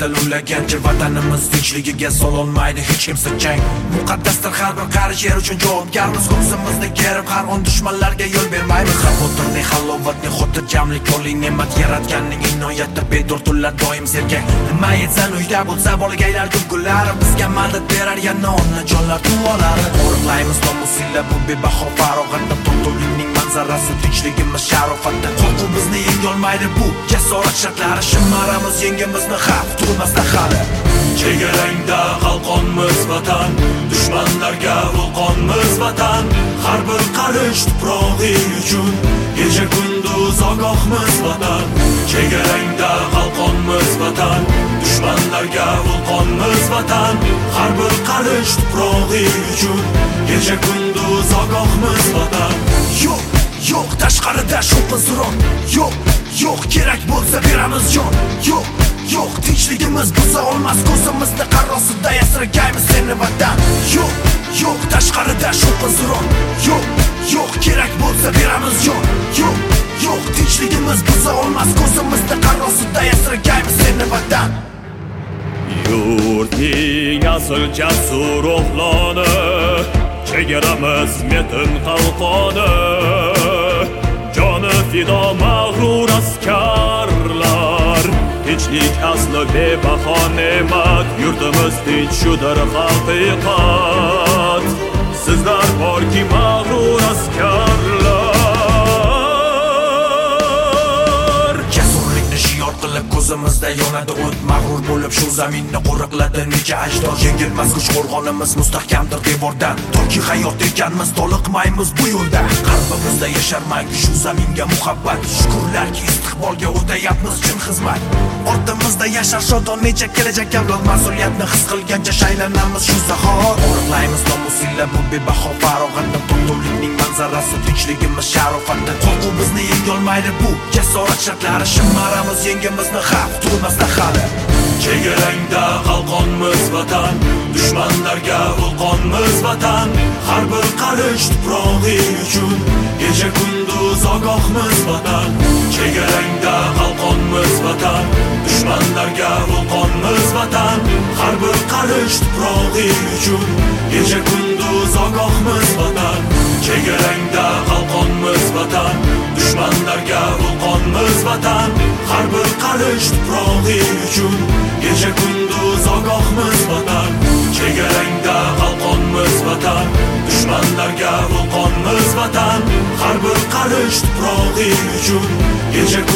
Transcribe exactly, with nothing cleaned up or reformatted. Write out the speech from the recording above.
dil ulagancha vatanimiz tinchligiga sololmaydi hech kimsa chang. Muqaddasdir har bir qarish yer uchun javobgarmiz. Ko'ksimizni kerib har on dushmanlarga yo'l bermaymiz. Xavotirning halovatning xotirjamlik yo'li ne'mat yaratganning inoyati bedortular doim sergak. Nima etsan uyda bo'lsa bolgaylar kulgulari bizga madad berar yana onajonlar duolari. Qo'riqlaymiz nomusilla bu bebaho farog'atda to'lto'likning manzarasi tinchligimiz sharofatda. Qo'rquv bizni yengolmaydi bu jasorat shartlari. Shimaramiz yengimizni xavf turmasda hali. Chegarangda qalqonmiz vatan, dushmanlarga vulqonmiz vatan. Har bir qarish tuprog'ing uchun kecha kunduz ogohmiz vatan. Chegarangda qalqonmiz vatan, dushmanlarga vulqonmiz vatan. Har bir qarish tuprog'ing uchun kecha kunduz ogohmiz vatan. Yo'q, yo'q tashqarida shovqin-suron. Yo'q, yo'q kerak bo'lsa beramiz jon. Yo'q, yo'q tinchligimiz buza olmas. Ko'zimizni qarosida yasirgaymiz seni vatan. Yo'q, yo'q tashqarida shovqin-suron. Yo'q, yo'q kerak bo'lsa beramiz jon. Yo'q, yo'q tinchligimiz buza olmas. Ko'zimizni qarosida yasirgaymiz seni vatan. Yurtning asl jasur o'g'loni, chegaramiz metin qalqoni. Joni fido mag'rur askarlar, tinchlik asli bebaho ne'mat. Yurtimiz tinch shudir haqiqat. Sizlar borki mag'rur askarlar. Jasurlikni shior qilib ko'zimizda yonadi o't. Mag'rur bo'lib shu zaminni qo'riqladi necha ajdod. Yengilmas kuch qo'rg'onimiz mustahkamdir devordan. Toki hayot ekanmiz toliqmaymiz bu yo'lda. Qalbimizda yasharmaydi shu zaminga muhabbat. Shukrlarki istiqbolga o'tayapmiz chin xizmat. Ortimizda yashar shodon necha kelajak avlod. Mas'uliyatni his qilgancha shaylanamiz shu zahot. Qo'riqlaymiz nomusilla bu bebaho farog'atda to'lto'likning manzarasi tinchligimiz sharofatda. Qo'rquv bizni yengolmaydi bu jasorat shartlari. Shimaramiz yengimizni xavf turmasda hali. Chegarangda qalqonmiz vatan, dushmanlarga vulqonmiz vatan. Har bir qarish tuprog'ing uchun kecha kunduz ogohmiz vatan. Chegarangda qalqonmiz vatan, dushmanlarga vulqonmiz vatan. Har bir qarish tuprog'ing uchun kecha kunduz ogohmiz vatan. Chegarangda qalqonmiz vatan, dushmanlarga vulqonmiz vatan. Har bir qarish tuprog'ing uchun kecha kunduz ogohmiz vatan. Chegarangda qalqonmiz vatan, dushmanlarga vulqonmiz vatan. Har bir qarish tuprog'ing uchun kecha